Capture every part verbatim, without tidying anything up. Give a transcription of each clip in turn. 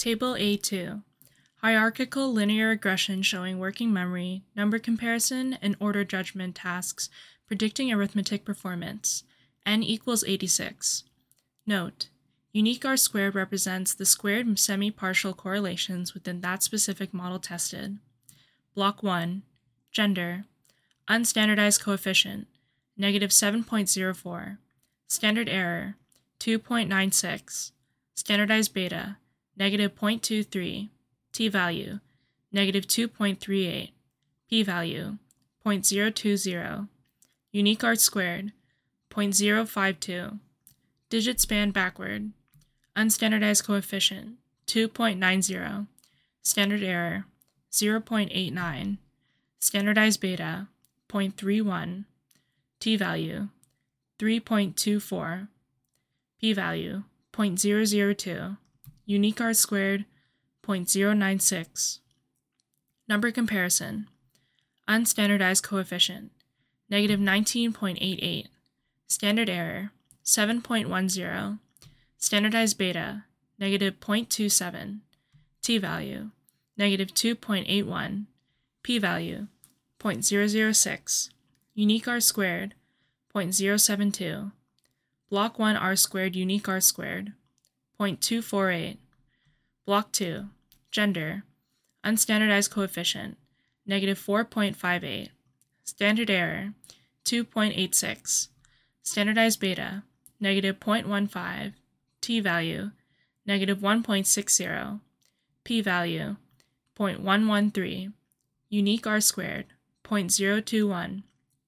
Table A two. Hierarchical linear regression showing working memory, number comparison, and order judgment tasks predicting arithmetic performance. N equals eighty-six. Note: unique R squared represents the squared semi-partial correlations within that specific model tested. Block one. Gender. Unstandardized coefficient, negative seven point zero four. Standard error, two point nine six. Standardized beta, negative zero point two three. T-value, negative two point three eight. P-value, zero point zero two zero. Unique R squared, zero point zero five two. Digit span backward. Unstandardized coefficient, two point nine zero. Standard error, zero point eight nine. Standardized beta, zero point three one. T-value, three point two four. P-value, zero point zero zero two. Unique R squared, zero point zero nine six. Number comparison. Unstandardized coefficient, negative nineteen point eight eight. Standard error, seven point one zero. Standardized beta, negative zero point two seven. T-value, negative two point eight one. P-value, zero point zero zero six. Unique R squared, zero point zero seven two. Block one R squared unique R squared, zero point two four eight. Block two. Gender. Unstandardized coefficient, negative four point five eight. Standard error, two point eight six. Standardized beta, negative zero point one five. T-value, negative one point six zero. P-value, zero point one one three. Unique R squared, zero point zero two one.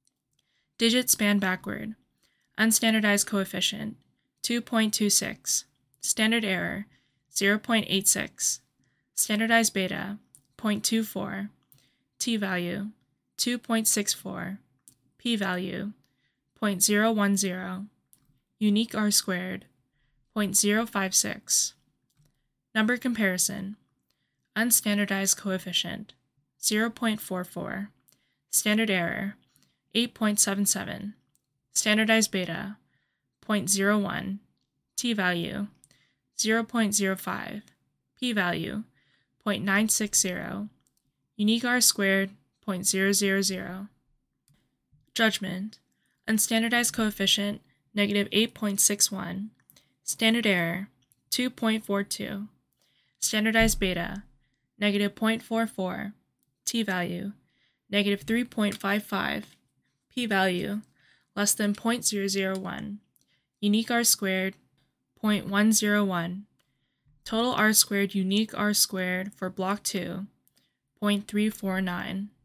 Digit span backward. Unstandardized coefficient, two point two six. Standard error, zero point eight six. Standardized beta, zero point two four. T-value, two point six four. P-value, zero point zero one zero. Unique R squared, zero point zero five six. Number comparison. Unstandardized coefficient, zero point four four. Standard error, eight point seven seven. Standardized beta, zero point zero one. T-value, zero point zero five. P-value, zero point nine six zero. Unique R squared, zero point zero zero zero. Judgment. Unstandardized coefficient, negative eight point six one. Standard error, two point four two. Standardized beta, negative zero point four four. T-value, negative three point five five. P-value, less than zero point zero zero one. Unique R squared, zero point one zero one. Total R squared unique R squared for block two, zero point three four nine.